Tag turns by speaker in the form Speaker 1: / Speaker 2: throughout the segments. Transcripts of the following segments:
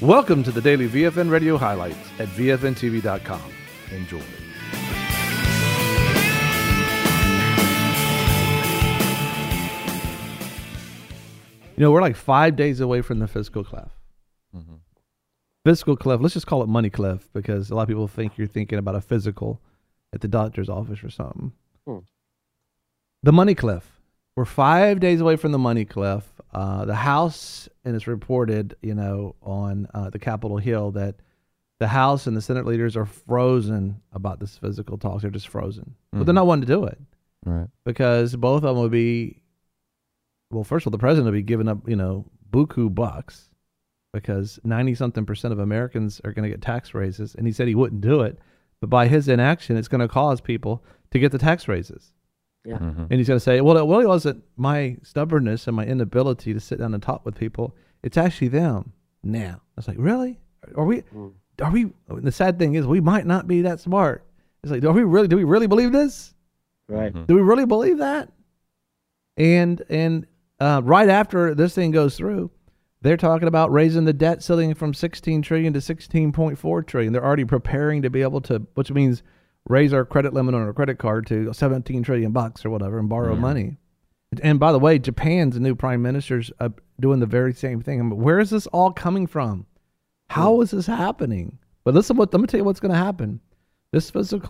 Speaker 1: Welcome to the daily VFN radio highlights at VFNTV.com. Enjoy. You know, we're like 5 days away from the fiscal cliff. Mm-hmm. Fiscal cliff, let's just call it money cliff, because a lot of people think you're thinking about a physical at the doctor's office or something. The money cliff. We're 5 days away from the money cliff. The House, and it's reported, on the Capitol Hill, that the House and the Senate leaders are frozen about this physical talks. They're just frozen. Mm-hmm. But they're not wanting to do it. Right. Because both of them would be, well, first of all, the president will be giving up, buku bucks, because 90-something% of Americans are going to get tax raises. And he said he wouldn't do it. But by his inaction, it's going to cause people to get the tax raises. Yeah. Mm-hmm. And he's going to say, well, it really wasn't my stubbornness and my inability to sit down and talk with people. It's actually them now. I was like, really? Are we, the sad thing is we might not be that smart. It's like, do we really believe this? Right. Mm-hmm. Do we really believe that? And right after this thing goes through, they're talking about raising the debt ceiling from $16 trillion to $16.4 trillion. They're already preparing to be able to, which means raise our credit limit on our credit card to $17 trillion bucks or whatever and borrow money. And by the way, Japan's new prime minister's doing the very same thing. I mean, where is this all coming from? How is this happening? But listen, let me tell you what's going to happen. This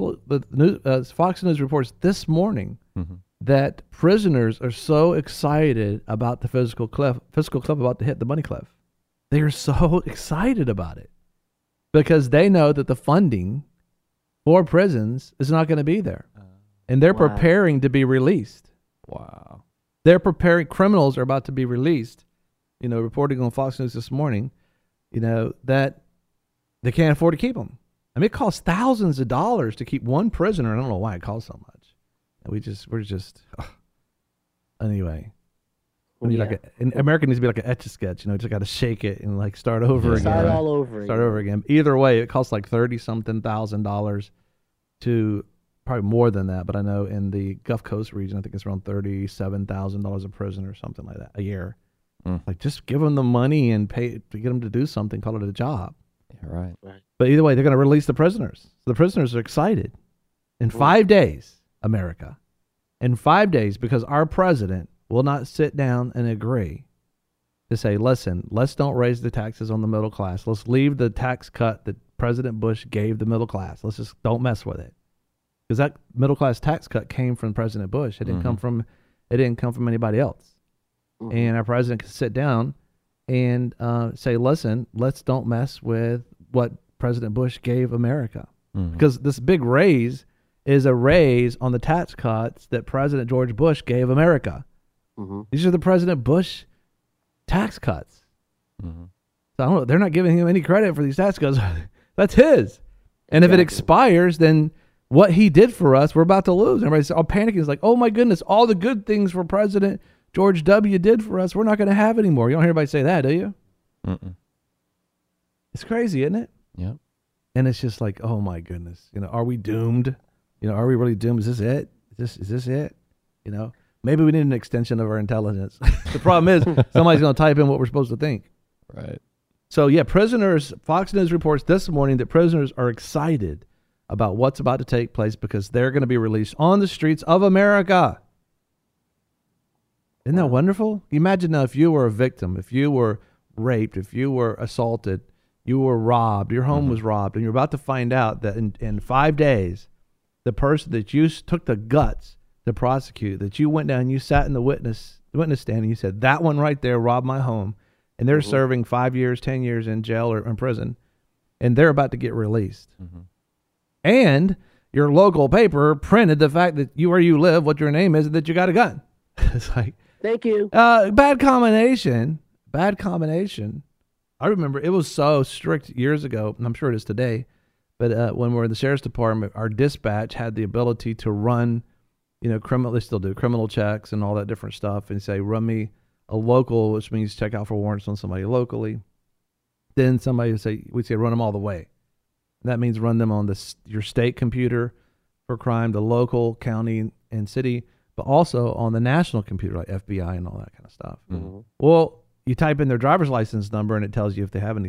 Speaker 1: Fox News reports this morning that prisoners are so excited about the fiscal cliff about to hit the money cliff. They are so excited about it because they know that the funding for prisons is not going to be there. And they're preparing to be released. Wow. They're preparing, criminals are about to be released, reporting on Fox News this morning, that they can't afford to keep them. I mean, it costs thousands of dollars to keep one prisoner. I don't know why it costs so much. And anyway. America needs to be like an Etch-a-Sketch, just got to shake it and start over again.
Speaker 2: Start all over again.
Speaker 1: Start over again. Either way, it costs like $30-something thousand to probably more than that, but I know in the Gulf Coast region, I think it's around $37,000 a prison or something like that a year. Like, just give them the money and pay to get them to do something, call it a job.
Speaker 3: Yeah, right.
Speaker 1: But either way, they're going to release the prisoners. So the prisoners are excited. In 5 days, America, in 5 days, because our president will not sit down and agree to say, listen, let's don't raise the taxes on the middle class. Let's leave the tax cut that President Bush gave the middle class. Let's just don't mess with it. Because that middle class tax cut came from President Bush. It didn't come from anybody else. And our president can sit down and say, listen, let's don't mess with what President Bush gave America. Because this big raise is a raise on the tax cuts that President George Bush gave America. These are the President Bush tax cuts. So I don't know. They're not giving him any credit for these tax cuts. That's his. And if it expires, then what he did for us, we're about to lose. Everybody's all panicking. It's like, oh my goodness, all the good things for President George W. did for us, we're not going to have anymore. You don't hear anybody say that, do you? It's crazy, isn't it?
Speaker 3: Yeah.
Speaker 1: And it's just like, oh my goodness. Are we doomed? Are we really doomed? Is this it? Is this it? Maybe we need an extension of our intelligence. The problem is somebody's going to type in what we're supposed to think.
Speaker 3: Right.
Speaker 1: So, prisoners, Fox News reports this morning that prisoners are excited about what's about to take place because they're going to be released on the streets of America. Isn't that wonderful? Imagine now if you were a victim, if you were raped, if you were assaulted, you were robbed, your home was robbed, and you're about to find out that in 5 days, the person that you took the guts to prosecute, that you went down and you sat in the witness stand and you said, that one right there robbed my home, and they're serving 5 years, 10 years in jail or in prison, and they're about to get released. And your local paper printed the fact that where you live, what your name is, and that you got a gun. It's like,
Speaker 2: thank you.
Speaker 1: Bad combination. I remember it was so strict years ago, and I'm sure it is today, but when we're in the sheriff's department, our dispatch had the ability to run, they still do criminal checks and all that different stuff, and say, run me a local, which means check out for warrants on somebody locally. Then somebody we'd say run them all the way. And that means run them on your state computer for crime, the local, county, and city, but also on the national computer, like FBI and all that kind of stuff. Well, you type in their driver's license number and it tells you if they have anything.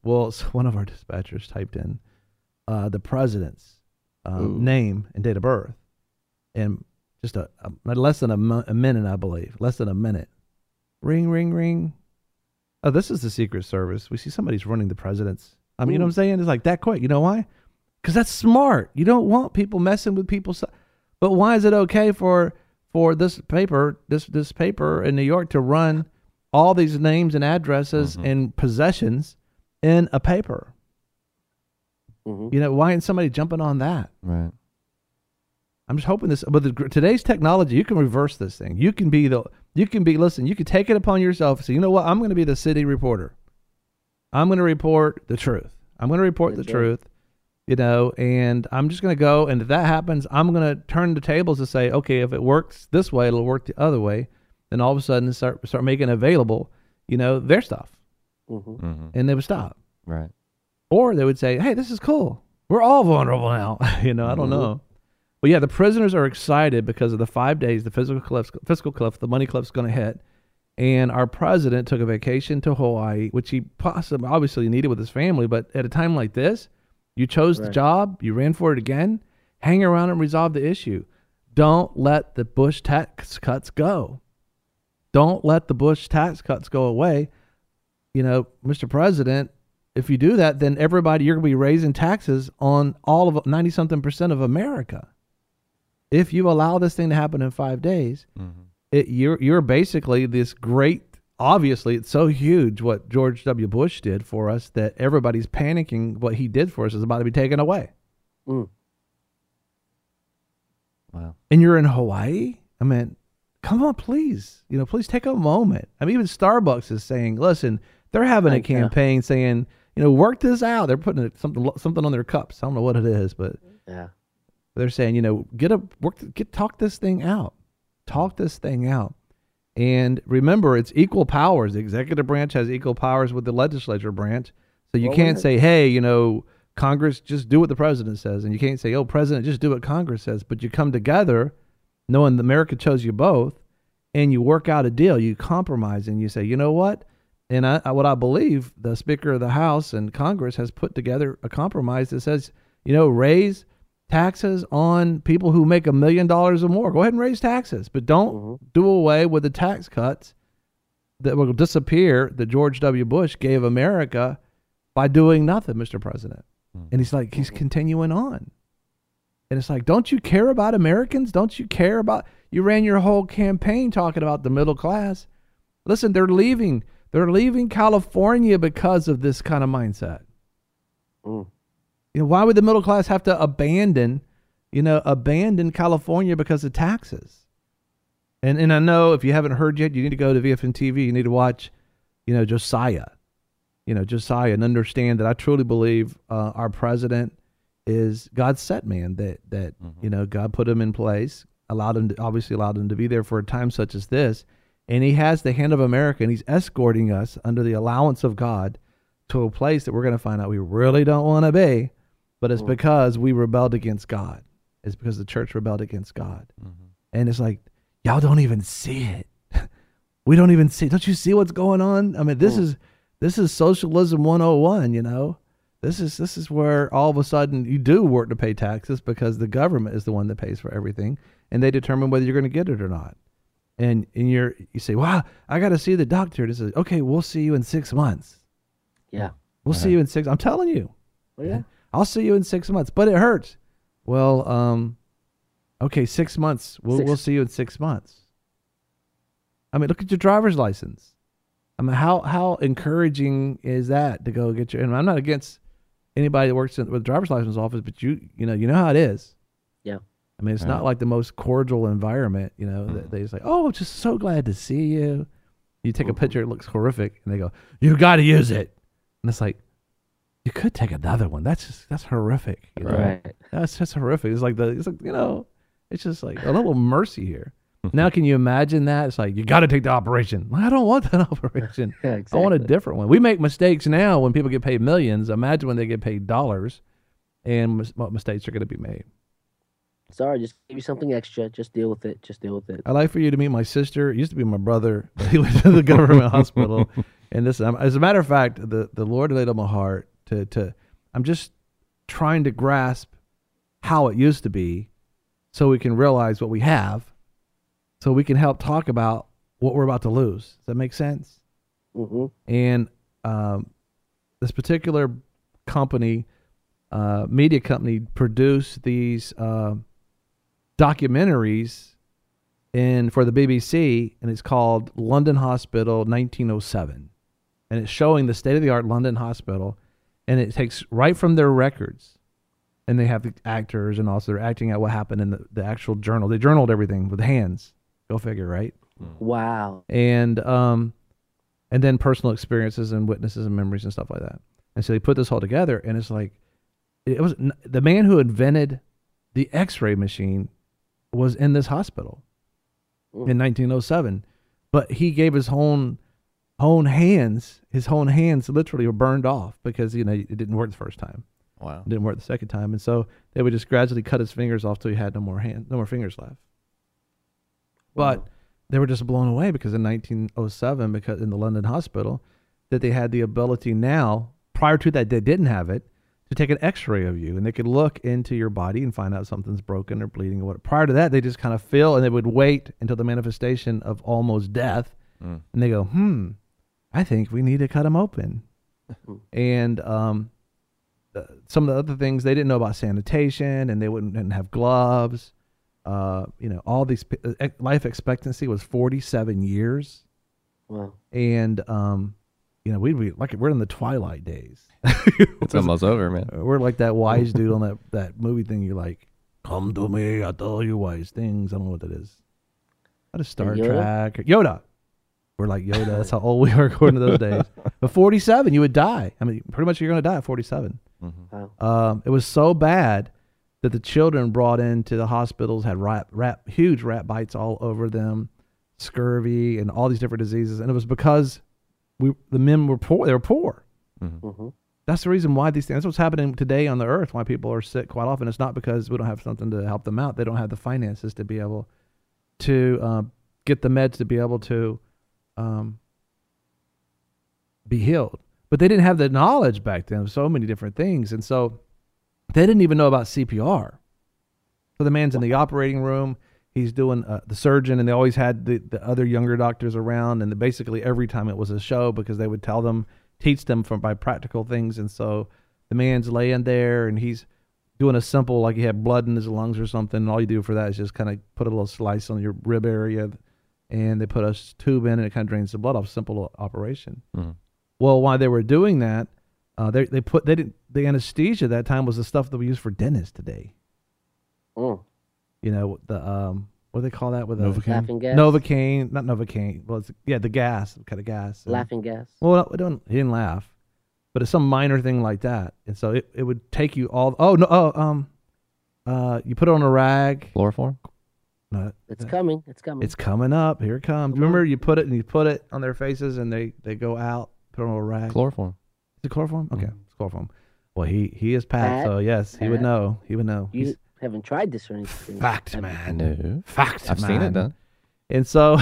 Speaker 1: Well, so one of our dispatchers typed in the president's name and date of birth, and just a less than a minute, I believe, less than a minute. Ring, ring, ring. Oh, this is the Secret Service. We see somebody's running the president's. I mean, you know what I'm saying? It's like that quick. You know why? Because that's smart. You don't want people messing with people's. But why is it okay for this paper in New York to run all these names and addresses and possessions in a paper? You know, why isn't somebody jumping on that?
Speaker 2: Right.
Speaker 1: I'm just hoping this. But today's technology, you can reverse this thing. You can listen. You can take it upon yourself and say, you know what? I'm going to be the city reporter. I'm going to report the truth. I'm going to report the truth. You know, and I'm just going to go, and if that happens, I'm going to turn the tables and say, okay, if it works this way, it'll work the other way. Then all of a sudden start making available, you know, their stuff. And they would stop.
Speaker 2: Right.
Speaker 1: Or they would say, hey, this is cool. We're all vulnerable now. You know, I don't know. But yeah, the prisoners are excited because of the 5 days, the fiscal cliff, the money cliff's going to hit. And our president took a vacation to Hawaii, which he obviously needed with his family. But at a time like this, you chose the job, you ran for it again, hang around and resolve the issue. Don't let the Bush tax cuts go. Don't let the Bush tax cuts go away. You know, Mr. President, if you do that, then you're going to be raising taxes on all of 90-something% of America. If you allow this thing to happen in 5 days, you're basically this great. Obviously, it's so huge what George W. Bush did for us that everybody's panicking. What he did for us is about to be taken away.
Speaker 2: Wow.
Speaker 1: And you're in Hawaii? I mean, come on, please. You know, please take a moment. I mean, even Starbucks is saying, listen, they're having a campaign saying, you know, work this out. They're putting something on their cups. I don't know what it is, but they're saying, you know, talk this thing out. Talk this thing out. And remember, it's equal powers. The executive branch has equal powers with the legislature branch. So you can't say, hey, you know, Congress, just do what the president says. And you can't say, oh, president, just do what Congress says. But you come together knowing that America chose you both, and you work out a deal. You compromise, and you say, you know what? And what I believe the Speaker of the House and Congress has put together a compromise that says, you know, raise taxes on people who make $1 million or more. Go ahead and raise taxes, but don't do away with the tax cuts that will disappear that George W. Bush gave America by doing nothing, Mr. President. And he's continuing on. And it's like, don't you care about Americans? Don't you care about, you ran your whole campaign talking about the middle class. Listen, they're leaving California because of this kind of mindset. You know, why would the middle class have to abandon California because of taxes? And I know if you haven't heard yet, you need to go to VFN TV. You need to watch, you know, Josiah, and understand that I truly believe our president is God's set man, that you know, God put him in place, allowed him to be there for a time such as this. And he has the hand of America, and he's escorting us under the allowance of God to a place that we're going to find out we really don't want to be. But it's because we rebelled against God. It's because the church rebelled against God. And it's like, y'all don't even see it. We don't even see it. Don't you see what's going on? I mean, this is socialism 101, you know. This is where all of a sudden you do work to pay taxes because the government is the one that pays for everything, and they determine whether you're going to get it or not. And you say, wow, I got to see the doctor. It says, okay, we'll see you in 6 months.
Speaker 2: Yeah.
Speaker 1: We'll see you in 6. I'm telling you.
Speaker 2: Oh, yeah.
Speaker 1: I'll see you in 6 months, but it hurts. Well, okay, 6 months. We'll see you in 6 months. I mean, look at your driver's license. I mean, how encouraging is that to go get your? And I'm not against anybody that works with the driver's license office, but you know how it is.
Speaker 2: Yeah.
Speaker 1: I mean, it's not like the most cordial environment. You know, that they say, "Oh, just so glad to see you." You take a picture, it looks horrific, and they go, "You got to use it," and it's like, you could take another one. That's horrific. You know?
Speaker 2: Right.
Speaker 1: That's just horrific. It's like you know, it's just like a little mercy here. Now, can you imagine that? It's like, you got to take the operation. Well, I don't want that operation.
Speaker 2: Yeah, exactly.
Speaker 1: I want a different one. We make mistakes now when people get paid millions. Imagine when they get paid dollars, and what mistakes are going to be made.
Speaker 2: Sorry, just give you something extra. Just deal with it.
Speaker 1: I'd like for you to meet my sister. It used to be my brother, but he went to the government hospital. And this, as a matter of fact, the Lord laid on my heart to I'm just trying to grasp how it used to be, so we can realize what we have, so we can help talk about what we're about to lose. Does that make sense?
Speaker 2: Mm-hmm.
Speaker 1: And this particular company, media company, produced these documentaries for the BBC, and it's called London Hospital 1907. And it's showing the state-of-the-art London Hospital, and it takes right from their records. And they have the actors, and also they're acting out what happened in the actual journal. They journaled everything with hands. Go figure, right?
Speaker 2: Wow.
Speaker 1: And then personal experiences and witnesses and memories and stuff like that. And so they put this all together, and it's like, it was the man who invented the X-ray machine was in this hospital in 1907, but he gave his own hands literally were burned off because it didn't work the first time.
Speaker 3: Wow.
Speaker 1: It didn't work the second time, and so they would just gradually cut his fingers off till he had no more fingers left. But they were just blown away because in 1907, because in the London Hospital, that they had the ability now. Prior to that, they didn't have it, to take an X-ray of you, and they could look into your body and find out something's broken or bleeding or what. Prior to that, they just kind of feel, and they would wait until the manifestation of almost death, and they go, I think we need to cut him open. And some of the other things, they didn't know about sanitation, and they didn't have gloves. All these life expectancy was 47 years.
Speaker 2: Wow.
Speaker 1: And we'd be like, we're in the twilight days.
Speaker 3: It's almost over, man.
Speaker 1: We're like that wise dude on that movie thing. You're like, come to me, I'll tell you wise things. I don't know what that is. What is Star Trek? Yoda. We're like Yoda. That's how old we are according to those days. But 47, you would die. I mean, pretty much you're going to die at 47.
Speaker 3: Mm-hmm.
Speaker 2: Wow.
Speaker 1: It was so bad that the children brought into the hospitals had huge rat bites all over them, scurvy, and all these different diseases. And it was because the men were poor. They were poor.
Speaker 3: Mm-hmm.
Speaker 2: Mm-hmm.
Speaker 1: That's the reason why these things. That's what's happening today on the earth. Why people are sick quite often. It's not because we don't have something to help them out. They don't have the finances to be able to get the meds to be able to be healed. But they didn't have the knowledge back then of so many different things, and so they didn't even know about CPR. So the man's in the operating room. He's doing the surgeon, and they always had the other younger doctors around, and basically every time it was a show because they would teach them by practical things. And so the man's laying there, and he's doing a simple, like he had blood in his lungs or something, and all you do for that is just kind of put a little slice on your rib area, and they put a tube in, and it kind of drains the blood off. Simple operation. Mm-hmm. Well, while they were doing that, the anesthesia at that time was the stuff that we use for dentists today.
Speaker 2: Mm.
Speaker 1: What do they call that? With
Speaker 2: Laughing gas?
Speaker 1: Novocaine, not Novocaine. Well, the gas, kind of gas.
Speaker 2: Laughing gas?
Speaker 1: Well, he didn't laugh, but it's some minor thing like that. And so it would take you all. You put it on a rag.
Speaker 3: Chloroform?
Speaker 1: No,
Speaker 2: it's coming. It's coming.
Speaker 1: It's coming up. Here it comes. Remember, you put it on their faces, and they go out. Put it on a rag.
Speaker 3: Chloroform.
Speaker 1: Is it chloroform? Okay, it's chloroform. Well, he is Pat, so yes, he would know. He would know.
Speaker 2: You haven't tried this or anything.
Speaker 1: Fact, man.
Speaker 3: No.
Speaker 1: Fact,
Speaker 3: I've
Speaker 1: man.
Speaker 3: seen it done.
Speaker 1: And so,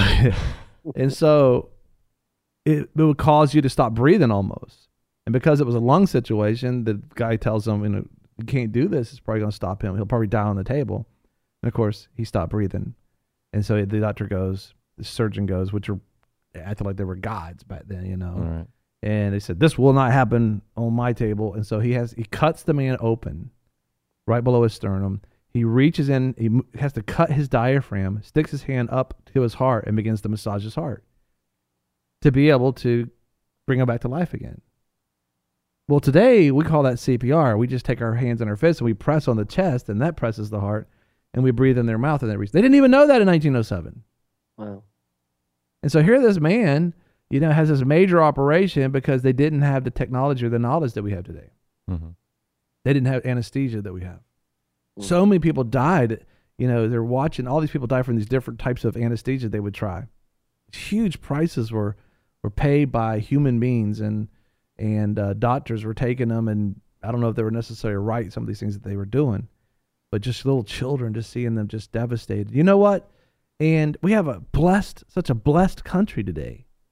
Speaker 1: it would cause you to stop breathing almost. And because it was a lung situation, the guy tells him, you can't do this. It's probably going to stop him. He'll probably die on the table. And of course, he stopped breathing. And so the surgeon goes, which are acting like they were gods back then,
Speaker 3: All right.
Speaker 1: And they said, this will not happen on my table. And so he cuts the man open right below his sternum. He reaches in, he has to cut his diaphragm, sticks his hand up to his heart, and begins to massage his heart to be able to bring him back to life again. Well, today we call that CPR. We just take our hands on our fists and we press on the chest, and that presses the heart, and we breathe in their mouth, and they didn't even know that in 1907.
Speaker 2: Wow.
Speaker 1: And so here this man, has this major operation because they didn't have the technology or the knowledge that we have today.
Speaker 3: Mm-hmm.
Speaker 1: They didn't have anesthesia that we have. Mm-hmm. So many people died. They're watching all these people die from these different types of anesthesia they would try. Huge prices were paid by human beings, and doctors were taking them, and I don't know if they were necessarily right, some of these things that they were doing, but just little children, just seeing them just devastated. You know what? And we have such a blessed country today.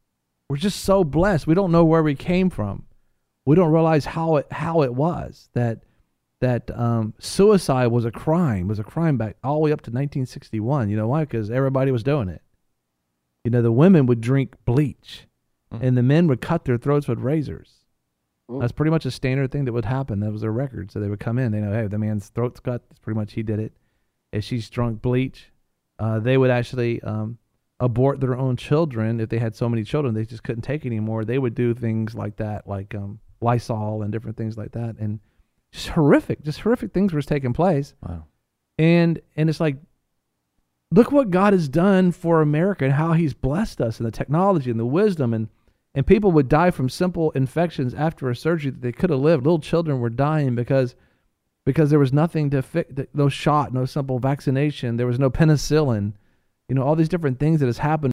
Speaker 1: We're just so blessed. We don't know where we came from. We don't realize how it was that suicide was a crime back all the way up to 1961. You know why? Because everybody was doing it. You know, the women would drink bleach, and the men would cut their throats with razors. That's pretty much a standard thing that would happen. That was their record. So they would come in. They know, hey, the man's throat's cut. That's pretty much he did it. If she's drunk bleach, they would actually abort their own children. If they had so many children, they just couldn't take anymore. They would do things like that, like Lysol and different things like that. And just horrific things were taking place.
Speaker 3: Wow.
Speaker 1: And it's like, look what God has done for America and how he's blessed us and the technology and the wisdom. And people would die from simple infections after a surgery that they could have lived. Little children were dying because there was nothing to fix, no shot, no simple vaccination. There was no penicillin. You know, all these different things that has happened